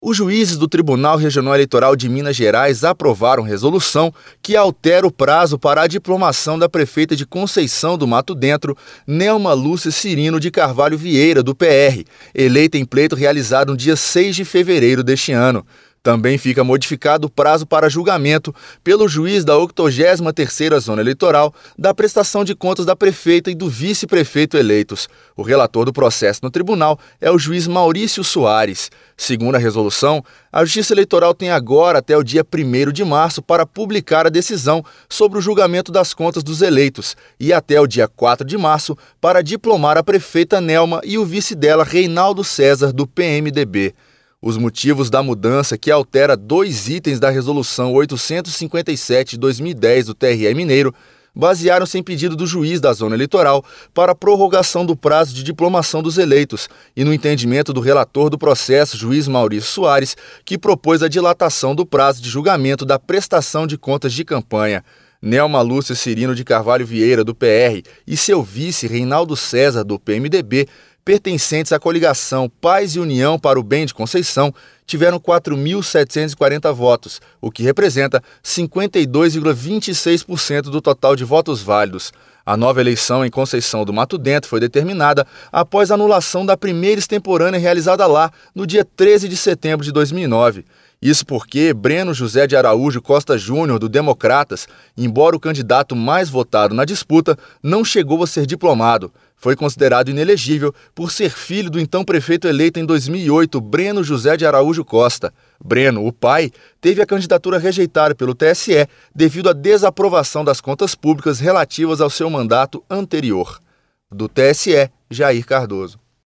Os juízes do Tribunal Regional Eleitoral de Minas Gerais aprovaram resolução que altera o prazo para a diplomação da prefeita de Conceição do Mato Dentro, Nelma Lúcia Cirino de Carvalho Vieira, do PR, eleita em pleito realizado no dia 6 de fevereiro deste ano. Também fica modificado o prazo para julgamento pelo juiz da 83ª Zona Eleitoral da prestação de contas da prefeita e do vice-prefeito eleitos. O relator do processo no tribunal é o juiz Maurício Soares. Segundo a resolução, a Justiça Eleitoral tem agora até o dia 1º de março para publicar a decisão sobre o julgamento das contas dos eleitos e até o dia 4 de março para diplomar a prefeita Nelma e o vice dela, Reinaldo César, do PMDB. Os motivos da mudança, que altera 2 itens da Resolução 857 de 2010 do TRE Mineiro, basearam-se em pedido do juiz da Zona Eleitoral para a prorrogação do prazo de diplomação dos eleitos e no entendimento do relator do processo, juiz Maurício Soares, que propôs a dilatação do prazo de julgamento da prestação de contas de campanha. Nelma Lúcia Cirino de Carvalho Vieira, do PR, e seu vice, Reinaldo César, do PMDB, pertencentes à coligação Paz e União para o Bem de Conceição, tiveram 4.740 votos, o que representa 52,26% do total de votos válidos. A nova eleição em Conceição do Mato Dentro foi determinada após a anulação da primeira extemporânea realizada lá, no dia 13 de setembro de 2009. Isso porque Breno José de Araújo Costa Júnior, do Democratas, embora o candidato mais votado na disputa, não chegou a ser diplomado. Foi considerado inelegível por ser filho do então prefeito eleito em 2008, Breno José de Araújo Costa. Breno, o pai, teve a candidatura rejeitada pelo TSE devido à desaprovação das contas públicas relativas ao seu mandato anterior. Do TSE, Jair Cardoso.